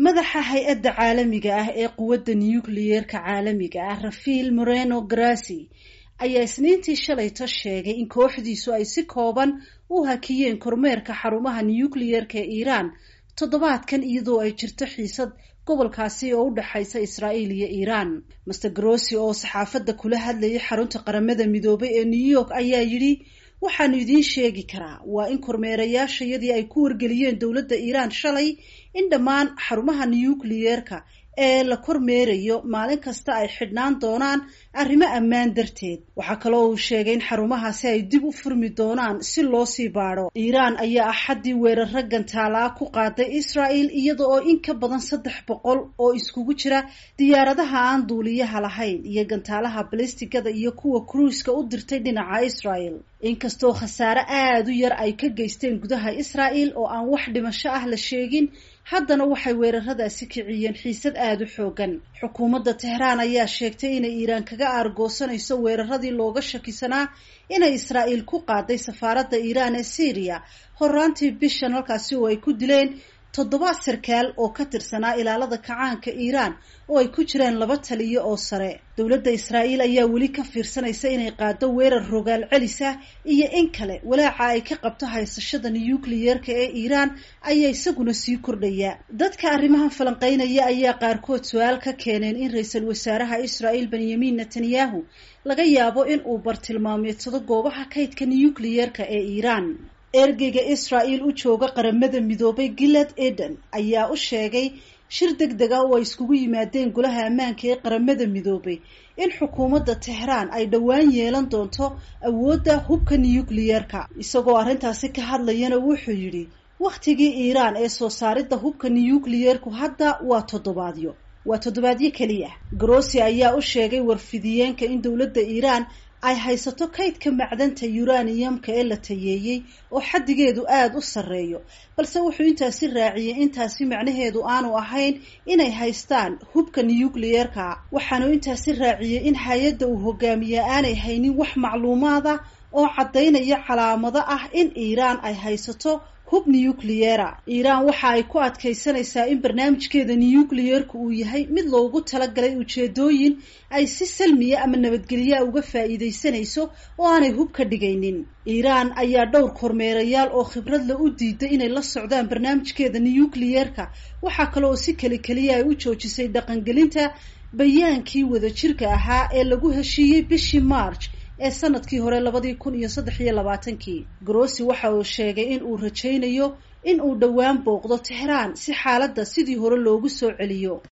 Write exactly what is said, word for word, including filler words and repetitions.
madaxa hay-adda caalamiga ah ee quwadda nuclear-ka caalamiga ah Rafael Moreno Grossi ayaa isniintii shalayto sheegay in kooxdiisu ay si kooban u hakiyeen kormeerka xarumaha nuclear-ka ee Iran toddobaadkan iyadoo ay jirto xiisad gobolkaasi oo u dhaxaysa Israa'iil iyo Iran. Mister Grossi oo saxaafadda kula hadlayay xarunta qaramada midoobay ee New York ayaa yidhi waxaan idiin sheegi karaa waa in kormeerayaashayadii ay ku wargeliyeen dowladda Iran shalay in dhammaan xarumaha nuclear-ka ee la kormeerayo maalin kasta ay xidhnaan doonaan arrimo ammaan darteed. Waxaa kaloo uu sheegay in xarumahaasi ay dib u furmi doonaan si loo sii baadho. Iran ayaa axaddii weeraro gantaala ku qaaday Israa'iil iyada oo in ka badan saddex boqol oo iskugu jira diyaaradaha aan duuliyaha lahayn iyo gantaalaha ballistigada iyo kuwa cruise-ka u dirtay dhinaca Israa'iil. Inkastoo khasaare aad u yar ay ka geysteen gudaha Israa'iil oo aan wax dhimasho ah la sheegin, haddana waxay weeraradaasi kiciyeen xiisad aad u xoogan. Xukuumadda Tehran ayaa sheegtay inay Iran kaga aargoosanayso weeraradii looga shakisanaa inay Israa'iil ku qaaday safaaradda Iran ee Syria horraantii bishan, halkaasi oo ay ku dileen toddoba sarkaal oo ka tirsanaa ilaalada kacaanka Iran oo ay ku jiraan laba taliye oo sare. Dowladda Israa'iil ayaa weli ka fiirsanaysa inay qaado weerar rogaal celis ah iyo in kale walaaca ay ka qabto haysashada nuclear-ka ee Iran ayaa isaguna sii kordhaya. Dadka arrimahan falanqeynaya ayaa qaarkood su'aal ka keeneen in ra'iisul wasaaraha Israa'iil Benjamin Netanyahu laga yaabo in uu bartilmaameedsado goobaha kaydka nuclear-ka ee Iran. Ergeyga Israa'iil u jooga qaramada midoobay Gilad Eden ayaa u sheegay shir degdeg ah oo ay iskugu yimaadeen golaha ammaanka ee qaramada midoobay in xukuumadda Tehran ay dhowaan yeelan doonto awoodda hubka nuclear-ka. Isagoo arrintaasi ka hadlayana wuxuu yidhi wakhtigii Iran ee soo saaridda hubka nuclear-ku hadda waa toddobaadyo waa toddobaadyo keliya. Grossi ayaa u sheegay warfidiyeenka in dowladda Iran ay haysato kaydka macdanta uranium-ka ee la tayeeyay oo xaddigeedu aad u sarreeyo, balse wuxuu intaasi raaciyay intaasi macnaheedu aanu ahayn inay haystaan hubka nuclear-ka. Waxaanu intaasi raaciyay in hay-adda uu hogaamiyaa aanay haynin wax macluumaad ah oo caddaynaya calaamado ah in Iran ay haysato hub nuclear. Iran waxa ay ku adkaysanaysaa in barnaamijkeeda nuclear-ku uu yahay mid loogu talagalay ujeedooyin ay si salmiya ama nabadgelyo uga faa'iideysanayso oo aanay hub ka dhigaynin. Iran ayaa dhowr kormeerayaal oo khibrad la u diiday inay la socdaan barnaamijkeeda nuclear-ka. Waxaa kale oo si kali kaliya ay u joojisay dhaqangelinta bayaankii wadajirka ahaa ee lagu heshiiyey bishii March ee sanadkii hore labadii kun iyo saddex iyo labaatankii. Grossi waxa uu sheegay in uu rajaynayo in uu dhowaan booqdo Tehran si xaaladda sidii hore loogu soo celiyo.